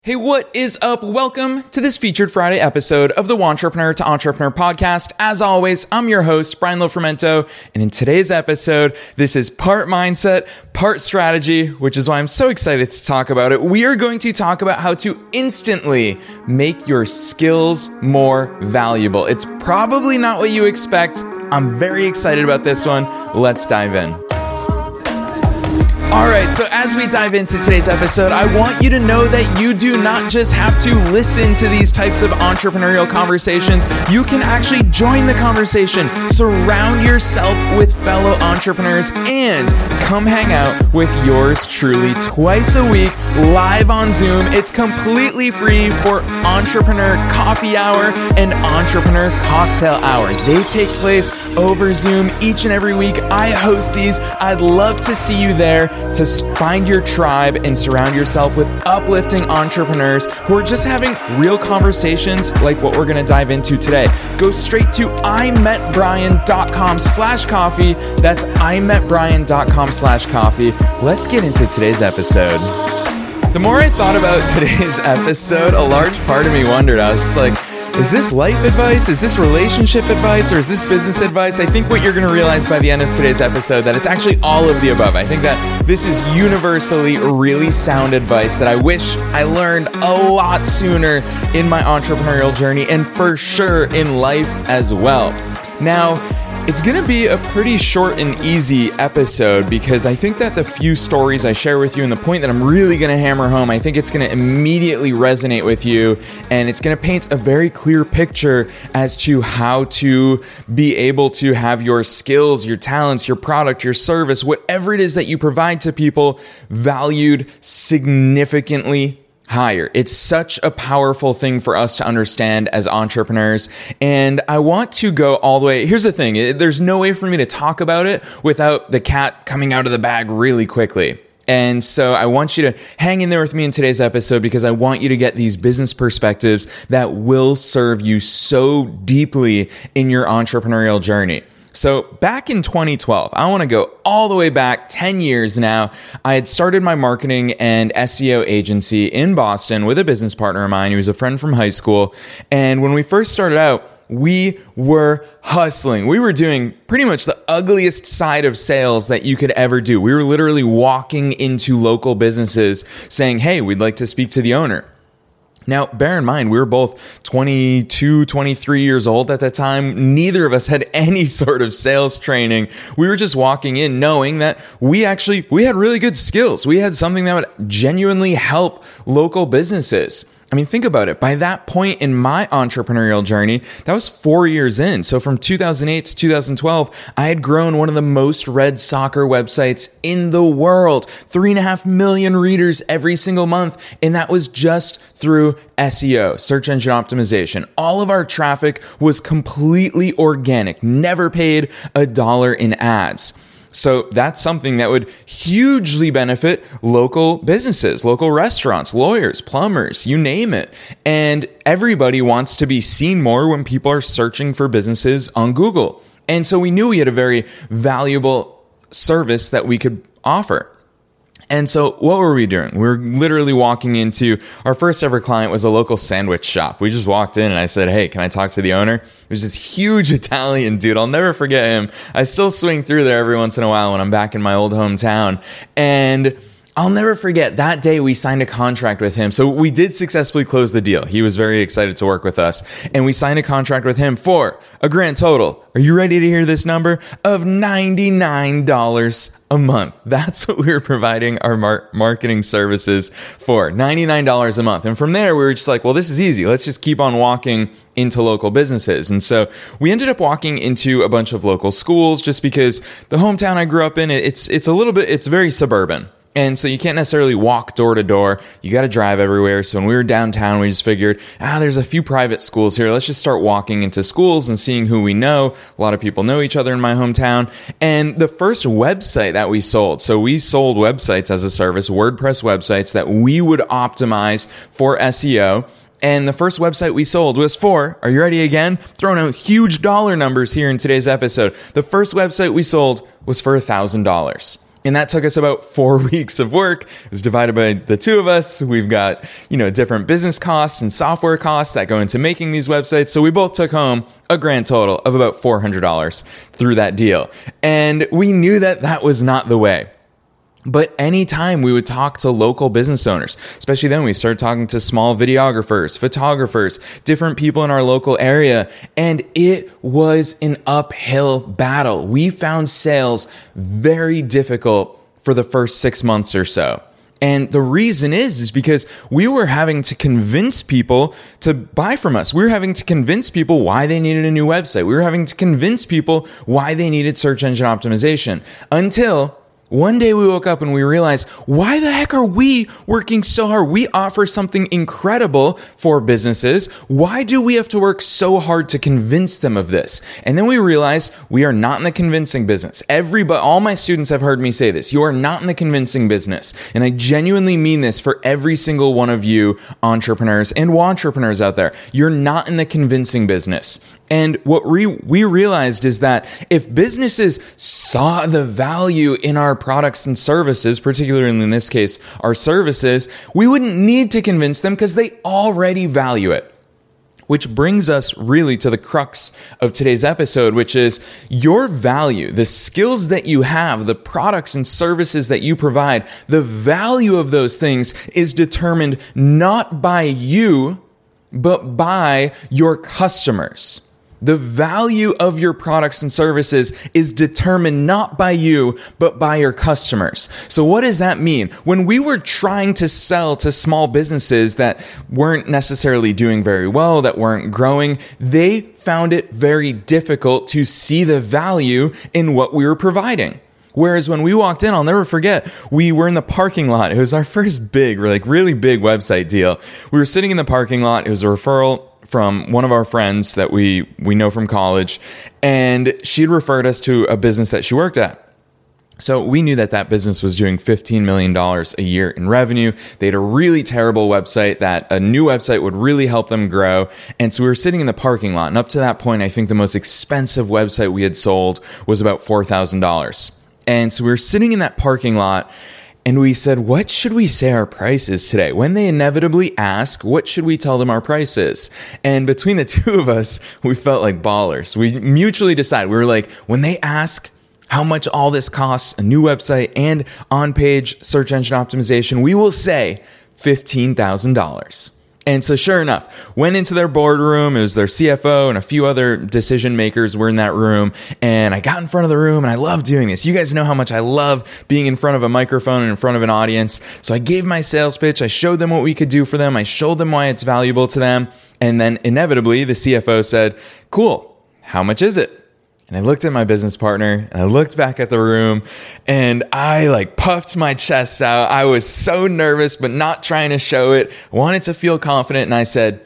Hey, what is up? Welcome to this featured Friday episode of the Wantrepreneur to Entrepreneur podcast. As always, I'm your host, Brian Lofermento, and in today's episode, this is part mindset, part strategy, which is why I'm so excited to talk about it. We are going to talk about how to instantly make your skills more valuable. It's probably not what you expect. I'm very excited about this one. Let's dive in. All right, so as we dive into today's episode, I want you to know that you do not just have to listen to these types of entrepreneurial conversations. You can actually join the conversation, surround yourself with fellow entrepreneurs, and come hang out with yours truly twice a week, live on Zoom. It's completely free for Entrepreneur Coffee Hour and Entrepreneur Cocktail Hour. They take place over Zoom each and every week. I host these. I'd love to see you there to find your tribe and surround yourself with uplifting entrepreneurs who are just having real conversations like what we're going to dive into today. Go straight to imetbrian.com/coffee. That's imetbrian.com/coffee. Let's get into today's episode. The more I thought about today's episode, a large part of me wondered. I was just like, is this life advice? Is this relationship advice? Or is this business advice? I think what you're going to realize by the end of today's episode that it's actually all of the above. I think that this is universally really sound advice that I wish I learned a lot sooner in my entrepreneurial journey and for sure in life as well. Now, it's going to be a pretty short and easy episode because I think that the few stories I share with you and the point that I'm really going to hammer home, I think it's going to immediately resonate with you, and it's going to paint a very clear picture as to how to be able to have your skills, your talents, your product, your service, whatever it is that you provide to people, valued significantly higher. It's such a powerful thing for us to understand as entrepreneurs. And I want to go all the way. Here's the thing. There's no way for me to talk about it without the cat coming out of the bag really quickly. And so I want you to hang in there with me in today's episode because I want you to get these business perspectives that will serve you so deeply in your entrepreneurial journey. So back in 2012, I want to go all the way back 10 years now. I had started my marketing and SEO agency in Boston with a business partner of mine. He was a friend from high school. And when we first started out, we were hustling. We were doing pretty much the ugliest side of sales that you could ever do. We were literally walking into local businesses saying, hey, we'd like to speak to the owner. Now, bear in mind, we were both 22, 23 years old at that time. Neither of us had any sort of sales training. We were just walking in knowing that we had really good skills. We had something that would genuinely help local businesses. I mean, think about it. By that point in my entrepreneurial journey, that was 4 years in. So from 2008 to 2012, I had grown one of the most read soccer websites in the world, 3.5 million readers every single month. And that was just through SEO, search engine optimization. All of our traffic was completely organic, never paid $1 in ads. So that's something that would hugely benefit local businesses, local restaurants, lawyers, plumbers, you name it. And everybody wants to be seen more when people are searching for businesses on Google. And so we knew we had a very valuable service that we could offer. And so what were we doing? We were literally walking into, our first ever client was a local sandwich shop. We just walked in and I said, hey, can I talk to the owner? It was this huge Italian dude. I'll never forget him. I still swing through there every once in a while when I'm back in my old hometown. And I'll never forget that day we signed a contract with him. So we did successfully close the deal. He was very excited to work with us. And we signed a contract with him for a grand total. Are you ready to hear this number? Of $99 a month. That's what we were providing our marketing services for. $99 a month. And from there, we were just like, well, this is easy. Let's just keep on walking into local businesses. And so we ended up walking into a bunch of local schools just because the hometown I grew up in, it's very suburban. And so you can't necessarily walk door to door. You got to drive everywhere. So when we were downtown, we just figured, there's a few private schools here. Let's just start walking into schools and seeing who we know. A lot of people know each other in my hometown. And the first website that we sold, so we sold websites as a service, WordPress websites that we would optimize for SEO. And the first website we sold was for, are you ready again? Throwing out huge dollar numbers here in today's episode. The first website we sold was for $1,000. And that took us about 4 weeks of work. It was divided by the two of us. We've got, different business costs and software costs that go into making these websites. So we both took home a grand total of about $400 through that deal. And we knew that that was not the way. But anytime we would talk to local business owners, especially then we started talking to small videographers, photographers, different people in our local area, and it was an uphill battle. We found sales very difficult for the first 6 months or so. And the reason is because we were having to convince people to buy from us. We were having to convince people why they needed a new website. We were having to convince people why they needed search engine optimization until one day we woke up and we realized, why the heck are we working so hard? We offer something incredible for businesses. Why do we have to work so hard to convince them of this? And then we realized we are not in the convincing business. All my students have heard me say this. You are not in the convincing business. And I genuinely mean this for every single one of you entrepreneurs and wantrepreneurs out there. You're not in the convincing business. And what we realized is that if businesses saw the value in our products and services, particularly in this case, our services, we wouldn't need to convince them because they already value it. Which brings us really to the crux of today's episode, which is your value, the skills that you have, the products and services that you provide, the value of those things is determined not by you, but by your customers. The value of your products and services is determined not by you, but by your customers. So what does that mean? When we were trying to sell to small businesses that weren't necessarily doing very well, that weren't growing, they found it very difficult to see the value in what we were providing. Whereas when we walked in, I'll never forget, we were in the parking lot. It was our first really big website deal. We were sitting in the parking lot. It was a referral from one of our friends that we know from college, and she'd referred us to a business that she worked at. So we knew that business was doing $15 million a year in revenue. They had a really terrible website that a new website would really help them grow. And so we were sitting in the parking lot, and up to that point, I think the most expensive website we had sold was about $4,000. And so we were sitting in that parking lot, and we said, what should we say our price is today? When they inevitably ask, what should we tell them our price is? And between the two of us, we felt like ballers. We mutually decided, we were like, when they ask how much all this costs, a new website and on-page search engine optimization, we will say $15,000. And so sure enough, went into their boardroom. It was their CFO and a few other decision makers were in that room. And I got in front of the room, and I love doing this. You guys know how much I love being in front of a microphone and in front of an audience. So I gave my sales pitch. I showed them what we could do for them. I showed them why it's valuable to them. And then inevitably, the CFO said, cool, how much is it? And I looked at my business partner, and I looked back at the room, and I puffed my chest out. I was so nervous, but not trying to show it. I wanted to feel confident, and I said,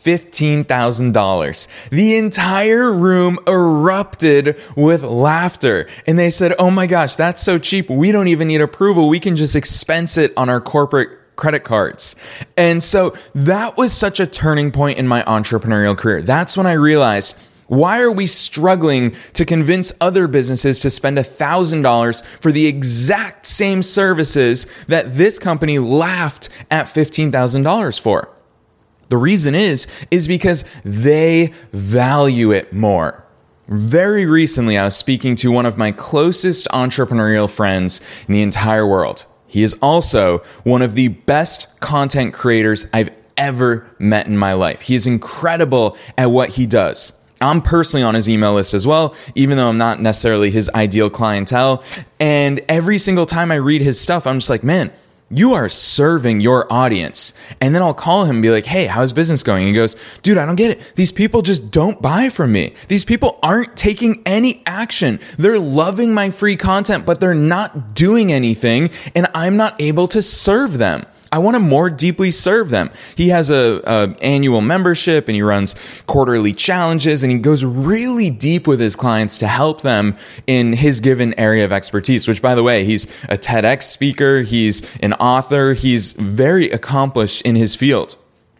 $15,000. The entire room erupted with laughter. And they said, oh my gosh, that's so cheap. We don't even need approval. We can just expense it on our corporate credit cards. And so that was such a turning point in my entrepreneurial career. That's when I realized, why are we struggling to convince other businesses to spend $1,000 for the exact same services that this company laughed at $15,000 for? The reason is because they value it more. Very recently, I was speaking to one of my closest entrepreneurial friends in the entire world. He is also one of the best content creators I've ever met in my life. He is incredible at what he does. I'm personally on his email list as well, even though I'm not necessarily his ideal clientele. And every single time I read his stuff, I'm just like, man, you are serving your audience. And then I'll call him and be like, hey, how's business going? And he goes, dude, I don't get it. These people just don't buy from me. These people aren't taking any action. They're loving my free content, but they're not doing anything, and I'm not able to serve them. I want to more deeply serve them. He has a annual membership, and he runs quarterly challenges, and he goes really deep with his clients to help them in his given area of expertise, which, by the way, he's a TEDx speaker. He's an author. He's very accomplished in his field.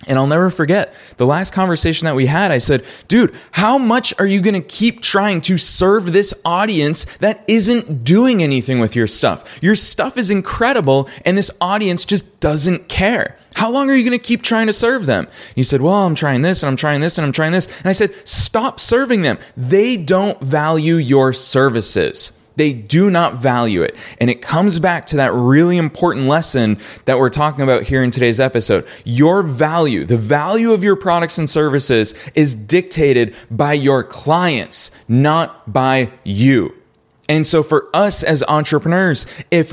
And I'll never forget the last conversation that we had. I said, dude, how much are you going to keep trying to serve this audience that isn't doing anything with your stuff? Your stuff is incredible and this audience just doesn't care. How long are you going to keep trying to serve them? He said, well, I'm trying this and I'm trying this and I'm trying this. And I said, stop serving them. They don't value your services. They do not value it. And it comes back to that really important lesson that we're talking about here in today's episode. Your value, the value of your products and services is dictated by your clients, not by you. And so for us as entrepreneurs, if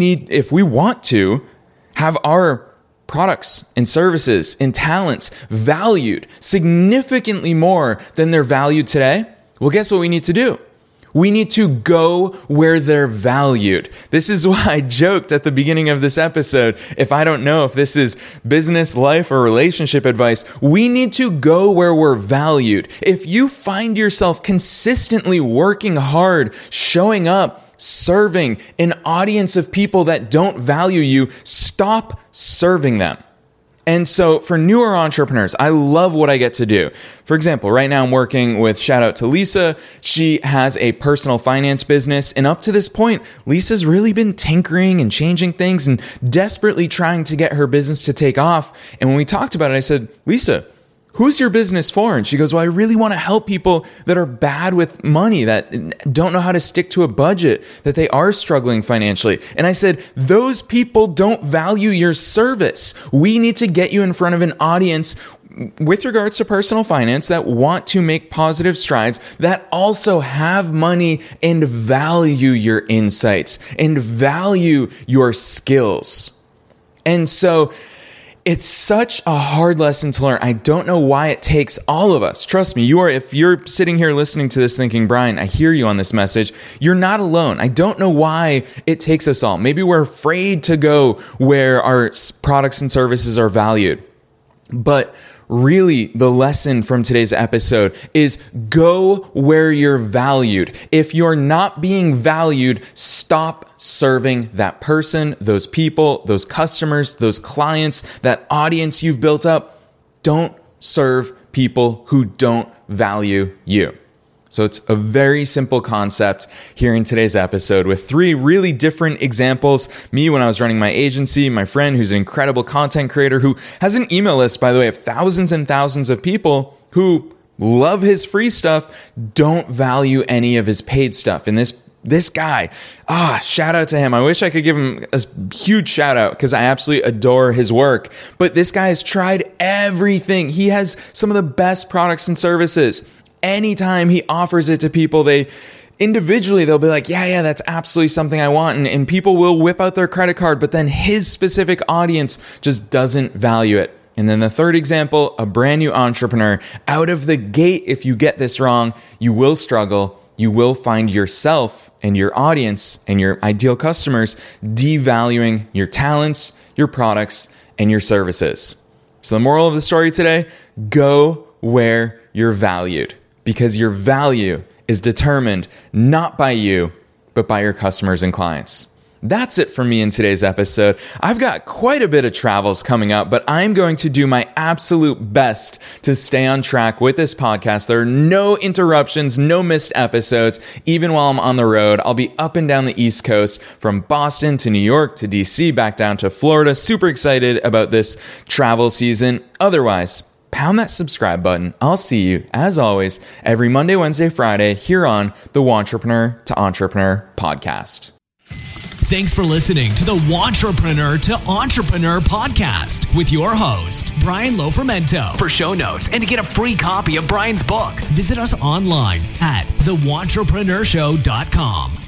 we want to have our products and services and talents valued significantly more than they're valued today, well, guess what we need to do? We need to go where they're valued. This is why I joked at the beginning of this episode. If I don't know if this is business, life, or relationship advice, we need to go where we're valued. If you find yourself consistently working hard, showing up, serving an audience of people that don't value you, stop serving them. And so for newer entrepreneurs, I love what I get to do. For example, right now I'm working with, shout out to Lisa. She has a personal finance business. And up to this point, Lisa's really been tinkering and changing things and desperately trying to get her business to take off. And when we talked about it, I said, Lisa, who's your business for? And she goes, well, I really want to help people that are bad with money, that don't know how to stick to a budget, that they are struggling financially. And I said, those people don't value your service. We need to get you in front of an audience with regards to personal finance that want to make positive strides, that also have money and value your insights and value your skills. And so it's such a hard lesson to learn. I don't know why it takes all of us. Trust me, if you're sitting here listening to this thinking, Brian, I hear you on this message, you're not alone. I don't know why it takes us all. Maybe we're afraid to go where our products and services are valued. But really, the lesson from today's episode is go where you're valued. If you're not being valued, stop serving that person, those people, those customers, those clients, that audience you've built up. Don't serve people who don't value you. So it's a very simple concept here in today's episode with 3 really different examples. Me when I was running my agency, my friend who's an incredible content creator who has an email list, by the way, of thousands and thousands of people who love his free stuff, don't value any of his paid stuff. And this guy, shout out to him. I wish I could give him a huge shout out because I absolutely adore his work. But this guy has tried everything. He has some of the best products and services. Anytime he offers it to people, they'll be like, yeah, that's absolutely something I want. And people will whip out their credit card, but then his specific audience just doesn't value it. And then the third example, a brand new entrepreneur. Out of the gate, if you get this wrong, you will struggle. You will find yourself and your audience and your ideal customers devaluing your talents, your products, and your services. So the moral of the story today, go where you're valued. Because your value is determined not by you, but by your customers and clients. That's it for me in today's episode. I've got quite a bit of travels coming up, but I'm going to do my absolute best to stay on track with this podcast. There are no interruptions, no missed episodes. Even while I'm on the road, I'll be up and down the East Coast from Boston to New York to DC, back down to Florida. Super excited about this travel season. Otherwise, pound that subscribe button. I'll see you, as always, every Monday, Wednesday, Friday here on the Wantrepreneur to Entrepreneur podcast. Thanks for listening to the Wantrepreneur to Entrepreneur podcast with your host, Brian Lofermento. For show notes and to get a free copy of Brian's book, visit us online at thewantrepreneurshow.com.